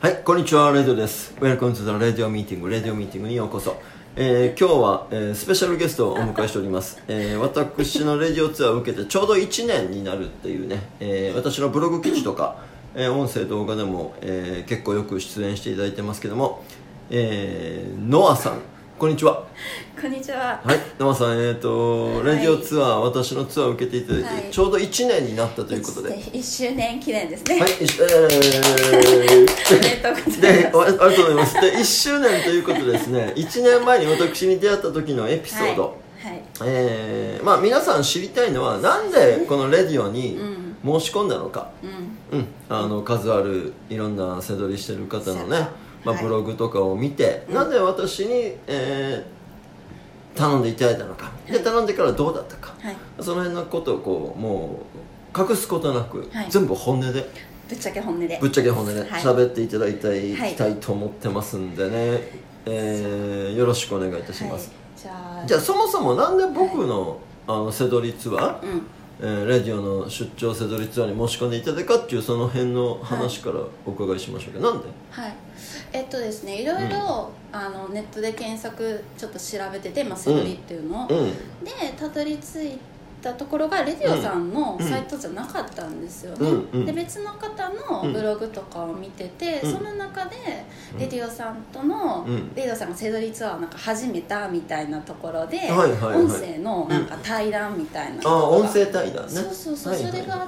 はい、こんにちは、レディオです。Welcome to the Radio Meeting、レディオミーティングにようこそ。今日は、スペシャルゲストをお迎えしております。私のレディオツアーを受けてちょうど1年になるっていうね、私のブログ記事とか、音声動画でも、結構よく出演していただいてますけども、ノアさん、こんにちは。 こんにちは。 はい、ノアさん、レディオツアー、私のツアーを受けていただいて、ちょうど1年になったということで。 1周年記念ですね。 はい、 おめでとうございます。 ありがとうございます。で、1周年ということでですね、1年前に私に出会った時のエピソード、まあ皆さん知りたいのはなんでこのレディオに申し込んだのか、数あるいろんな背取りしてる方のね、ブログとかを見て、なぜ私に、頼んでいただいたのか、で頼んでからどうだったか、その辺のことをこうもう隠すことなく、全部本音でぶっちゃけ本音で喋っていただきたいと思ってますんでね、よろしくお願いいたします。じゃあそもそもなんで僕の、背取りツアー、レディオの出張背取りツアーに申し込んでいただいたかっていうその辺の話からお伺いしましょうけど、なんで？ ですね、いろいろ、ネットで検索ちょっと調べてて、背取りっていうのを、でたどり着いたところがレディオさんのサイトじゃなかったんですよね、で別の方のブログとかを見てて、その中でレディオさんとの、レディオさんが背取りツアーをなんか始めたみたいなところで、音声のなんか対談みたいな、 音声対談ね、 そう、それがあって、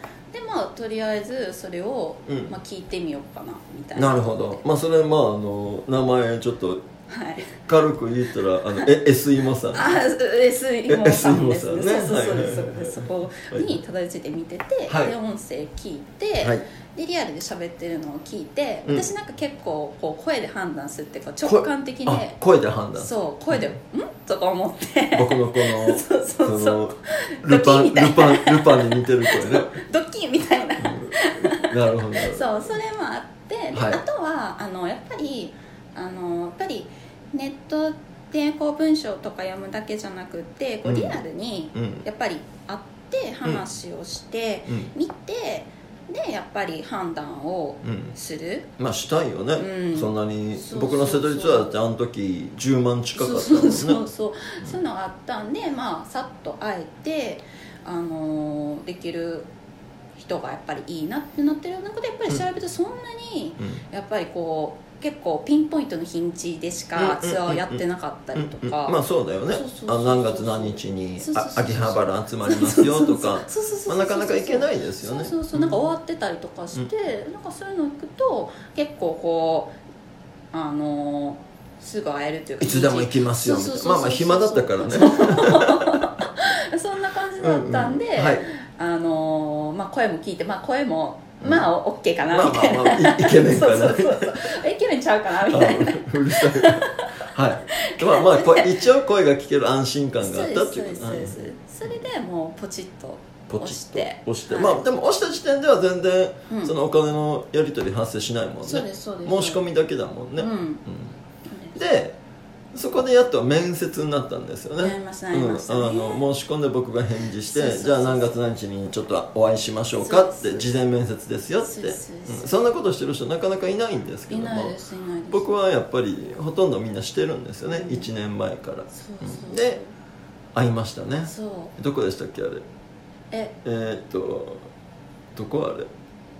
でとりあえずそれを、聞いてみようかなみたいな。 なるほど。それ名前ちょっと軽く言ったらS イモさん。 S イモさんですね。 そうそこにたどり着いて見てて、で音声聞いて、でリアルで喋ってるのを聞いて、私なんか結構こう声で判断するっていうか直感的で、 声で判断、 そう声でとか思って僕のこのそうルパンに似てる声ねドッキンみたいな、 なるほど。 そうそれもあって、あとはやっぱりネットでこう文章とか読むだけじゃなくて、こうリアルにやっぱり会って話をして見て、でやっぱり判断をする、 したいよね、そんなに僕の瀬戸りツアーだってあの時10万近かったもんね。 そういうのがあったんで、さっと会えてできる人がやっぱりいいなってなってる中で、やっぱり調べるとそんなにやっぱりこう結構ピンポイントの日にちでしかツアーをやってなかったりとか、 そうだよね、何月何日に秋葉原集まりますよとか、なかなか行けないですよね。 なんか終わってたりとかして、なんかそういうの行くと結構こうすぐ会えるというか、 いつでも行きますよみたいな、暇だったからねそんな感じだったんで、声も聞いて、声もOK かなみたいな、 イケメンかな、 イケメンちゃうかなみたいな、 うるさい一応声が聞ける安心感があったっていうことです。 それでもうポチッと押して、 でも押した時点では全然そのお金のやり取り発生しないもんね。申し込みだけだもんね。でそこでやっと面接になったんですよね。申し込んで僕が返事して、じゃあ何月何日にちょっとお会いしましょうかって、事前面接ですよって、そんなことしてる人なかなかいないんですけども、僕はやっぱりほとんどみんなしてるんですよね、1年前から。で会いましたね。どこでしたっけあれ、どこあれ、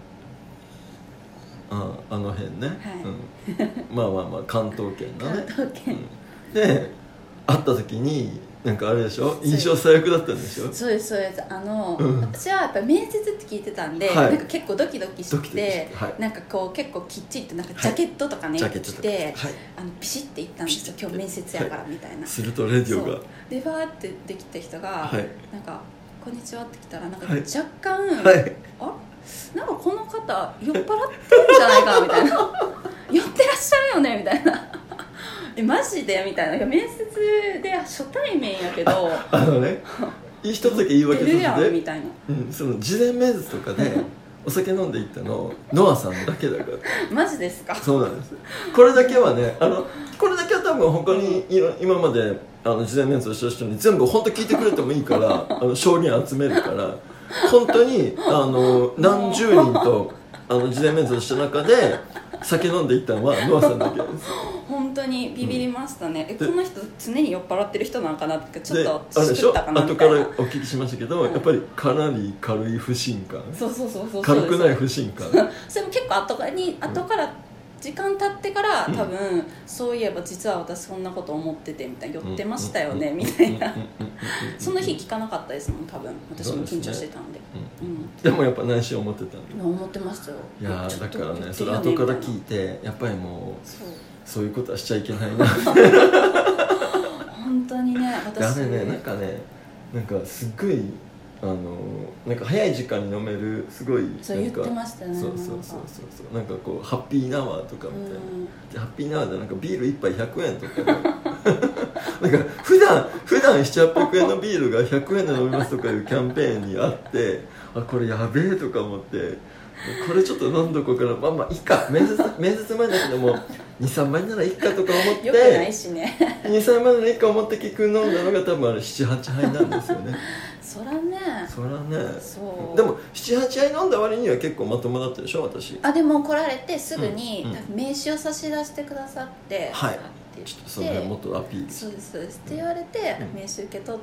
あの辺ね、関東圏のね。で会った時になんかあれでしょ、印象最悪だったんでしょ。 そうです私はやっぱり面接って聞いてたんで、なんか結構ドキドキして、なんかこう結構きっちりとなんかジャケットとかね着て、ピシッて行ったんですよ、今日面接やからみたいな。 するとレディオがでバーってできた人がなんかこんにちはって来たら、なんか若干なんかこの方酔っ払ってるんじゃないかなみたいな酔ってらっしゃるよねみたいなマジでみたいな、面接で初対面やけど一つだけ言い訳するで、 みたいな、 その事前面接とかでお酒飲んで行ったのノアさんだけだからマジですか。 そうなんです。これだけはね、これだけは多分他に今まで事前面接をした人に全部本当聞いてくれてもいいから証言集めるから、本当に何十人と事前面接した中で酒飲んでいったのはノアさんだけです。 本当にビビりましたね、この人常に酔っ払ってる人なのかなってちょっとあれでしょ、 ったかなみ後たいな。 からお聞きしましたけど、やっぱりかなり軽い不信感、 そう軽くない不信感それも結構後から時間経ってから多分、そういえば実は私そんなこと思っててみたいな、酔ってましたよねみたいな。その日聞かなかったですもん多分、私も緊張してたんで。 でもやっぱ内心思ってたんで。 思ってましたよ。 いやだからね、それ後から聞いてやっぱりもうそういうことはしちゃいけないな本当にね、私あれね、なんかすっごいなんか早い時間に飲めるすごいそう言ってましたね。 そうなんかこうハッピーナワーとかみたいな、でハッピーナワーでなんかビール1杯100円とかなんか普段 700-800 円のビールが100円で飲みますとかいうキャンペーンにあって、あこれやべえとか思って、これちょっと飲んどこうから、まあいいか、面接前だけども 2,3 杯ならいいかとか思って、 よくないしね 2,3 杯ならいいか思って聞く飲んだのが多分あれ 7,8 杯なんですよねそらねそうでも 7,8 杯飲んだ割には結構まともだったでしょ私。 でも来られてすぐに、名刺を差し出してくださって、 はい、ちょっとその辺もっとアピールそうですって言われて、名刺受け取って、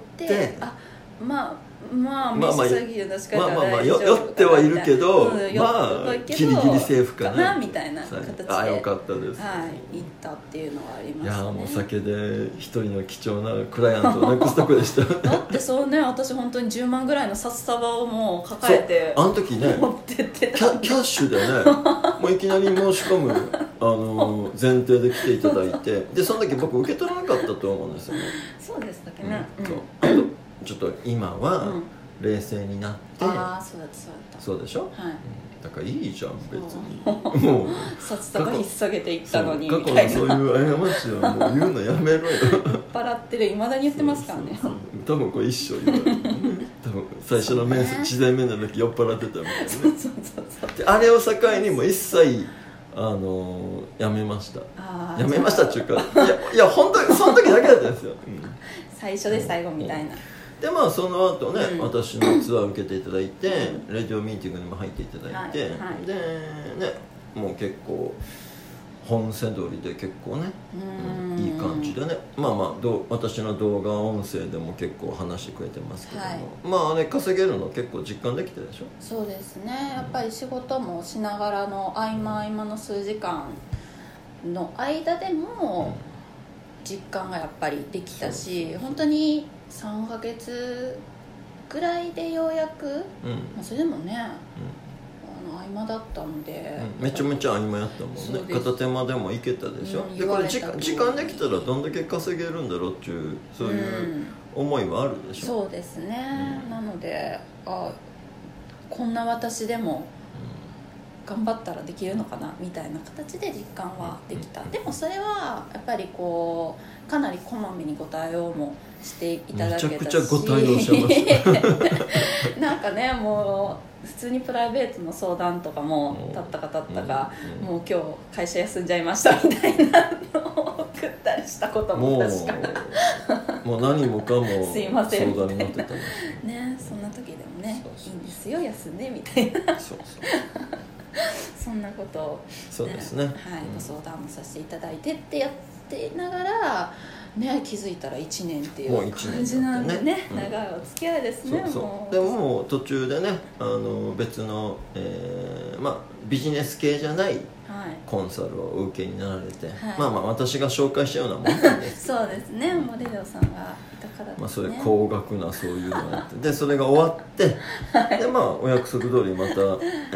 まあ名刺詐欺で確かに大丈夫酔ってはいるけど、ギリギリセーフかなみたいな形で、 あよかったです、 行ったっていうのはありましたね。 いやもう酒で一人の貴重なクライアントをなくすとこでしただってそうね、私本当に10万ぐらいの札束をもう抱えてあの時ね持ってってキャッシュでねもういきなり申し込む前提で来ていただいて、でその時僕受け取らなかったと思うんですよね。 そうでしたっけね、 ちょっと今は冷静になって、 ああそうだったそうでしょ、 はい、 だからいいじゃん別にもう札束引っ提げていったのに過去のそういう過ちはもう言うのやめろよ払ってる、いまだに言ってますからね。 多分これ一生言われる、多分最初の自然面の時酔っ払ってたみたいなね。であれを境にもう一切やめました。やめましたっていうか、いや本当にその時だけだったんですよ、 最初で最後みたいな。 でその後ね、私のツアーを受けていただいて、レディオミーティングにも入っていただいて、でねもう結構本家取りで結構ね、いい感じでね、私の動画音声でも結構話してくれてますけども、稼げるの結構実感できてるでしょ。 そうですね、やっぱり仕事もしながらの合間の数時間の間でも実感がやっぱりできたし、本当に3ヶ月ぐらいでようやく、それでもね、合間だったので、 めちゃめちゃ合間やったもんね。片手間でもいけたでしょ、でこれ時間できたらどんだけ稼げるんだろうっていう、そういう思いはあるでしょ。 そうですね、なのでこんな私でも頑張ったらできるのかなみたいな形で実感はできた。でもそれはやっぱりこうかなりこまめにご対応もしていただけたし、 めちゃくちゃご対応してましたなんかね、もう普通にプライベートの相談とかもたったかもう今日会社休んじゃいましたみたいなのを送ったりしたことも確かもう何もかもすいませんみたいな相談になってたね、そんな時でもね、いいんですよ休んでみたいなそんなことを、 そうですね、 ご相談もさせていただいてってやってながら、ね、気づいたら1年っていう感じなんでね、長いお付き合いですね。 でも途中でね、別の、ビジネス系じゃないコンサルをお受けになられて、私が紹介したようなもんなんですそうですね、モデルさんがいたからですね、 それ高額なそういうのがあってでそれが終わってでお約束通りまた、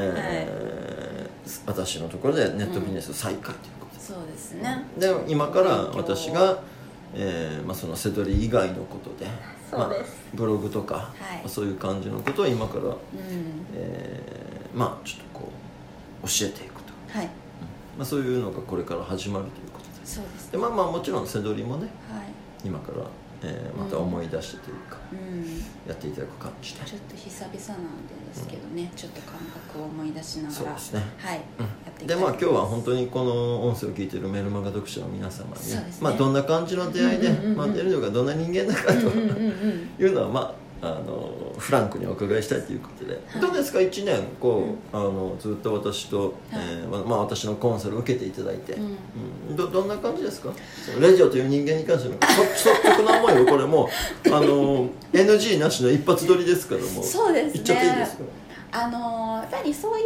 私のところでネットビジネス再開ということで、 そうですね。 で今から私がそのセドリ以外のことで、ブログとか、そういう感じのことを今から、ちょっとこう教えていくと、そういうのがこれから始まるということで、 そうですね。 でもちろんセドリもね、今から、また思い出してというか、やっていただく感じで、 ちょっと久々なんですけどね、ちょっと感覚を思い出しながら、 そうですね、 やっていきでたいです。 今日は本当にこの音声を聞いているメルマガ読者の皆様にね、どんな感じの出会いで、出るのがどんな人間だかというのはフランクにお伺いしたいということで、どうですか1年ずっと私と、私のコンサルを受けていただいて、どんな感じですか？レジオという人間に関しての率直な思いを、これもNG なしの一発撮りですから、もうそうですね、 言っちゃっていいですか？ やっぱりそういう、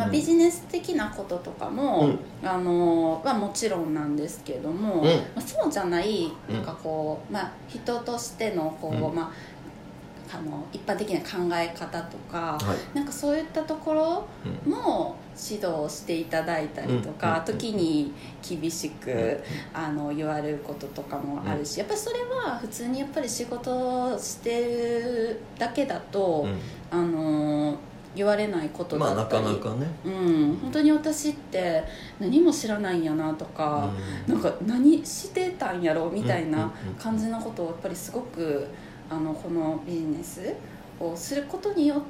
ビジネス的なこととかも、はもちろんなんですけれども、そうじゃないなんかこう、人としてのこう、一般的な考え方とか、なんかそういったところも指導していただいたりとか、時に厳しく言われることとかもあるし、やっぱりそれは普通にやっぱり仕事をしてるだけだと、言われないことだったり、 なかなかね、 本当に私って何も知らないんやなとか、なんか何してたんやろみたいな感じのことをやっぱりすごくこのビジネスをすることによって、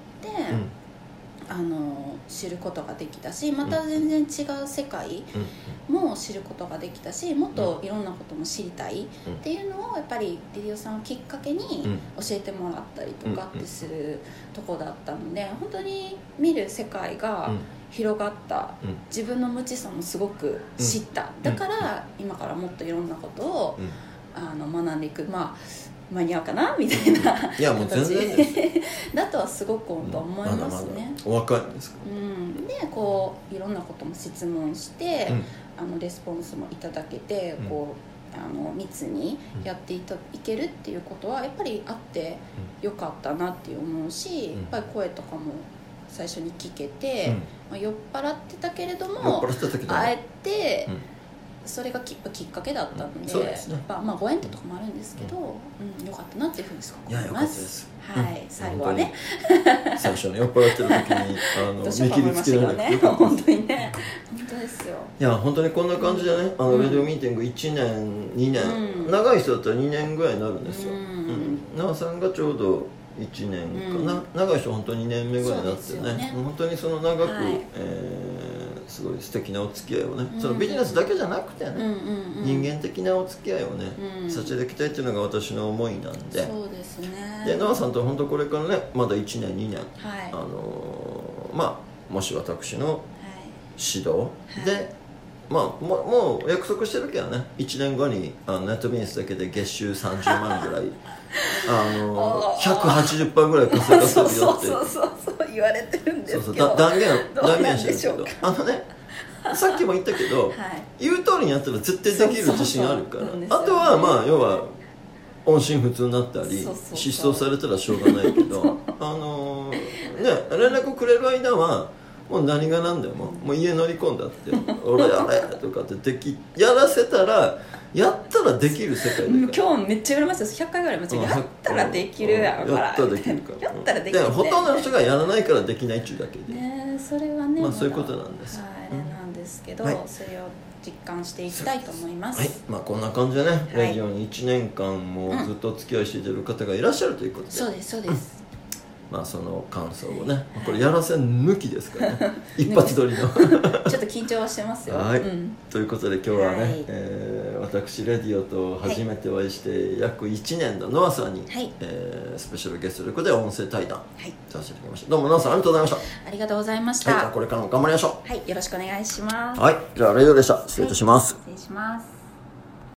知ることができたし、また全然違う世界も知ることができたし、もっといろんなことも知りたいっていうのをやっぱりレディオさんをきっかけに教えてもらったりとかってするとこだったので、本当に見る世界が広がった、自分の無知さもすごく知った、だから今からもっといろんなことを学んでいく、間に合うかなみたいな形だとはすごく本当思いますね。 お若いんですか？ でこういろんなことも質問して、レスポンスもいただけて、こう密にやっていけるっていうことはやっぱりあってよかったなって思うし、やっぱり声とかも最初に聞けて、酔っ払ってたけれどもあえて、それがきっかけだったので、ご縁ってとこもあるんですけど、よかったなっていうふうに思います。 よかったです。 最後はね、 最初に酔っ払ってる時に見切りつけられて本当にね、本当ですよ。 いや本当にこんな感じでね、レディオミーティング1年2年、長い人だったら2年ぐらいになるんですよ。なおさんがちょうど1年かな、長い人は本当に2年目ぐらいになってね、本当にその長く、すごい素敵なお付き合いをね、そのビジネスだけじゃなくてね、人間的なお付き合いをね、させていきたいっていうのが私の思いなんで、 そうですね。 でノアさんと本当これからね、まだ1年2年、もし私の指導で、もう約束してるけどね、1年後にネットビジネスだけで月収30万ぐらい180% ぐらい稼がせるよってそう言われてるんですけど、 断言してるけど、さっきも言ったけど、言う通りにやったら絶対できる自信あるから、あとは要は音信不通になったり失踪されたらしょうがないけど、連絡くれる間はもう何が何でもう家乗り込んだって俺やれとかってやらせたらやったらできる世界だから、 今日めっちゃ言われますよ、100回ぐらいやったらできるやろから、 やったらできるから、 やったらできるって、 ほとんどの人がやらないからできないっちゅうだけでね、それはね、 そういうことなんです。 なんですけど、それを実感していきたいと思います。 こんな感じでね、レディオに1年間もずっとお付き合いしている方がいらっしゃるということで、 そうですその感想をね、これやらせ抜きですからね一発撮りのちょっと緊張はしてますよ。 ということで今日はね、私レディオと初めてお会いして約1年のノアさんに、スペシャルゲストということで音声対談させていただきました。どうもノアさんありがとうございました。 ありがとうございました。 これからも頑張りましょう。よろしくお願いします。 じゃあレディオでした。失礼いたします。 失礼します。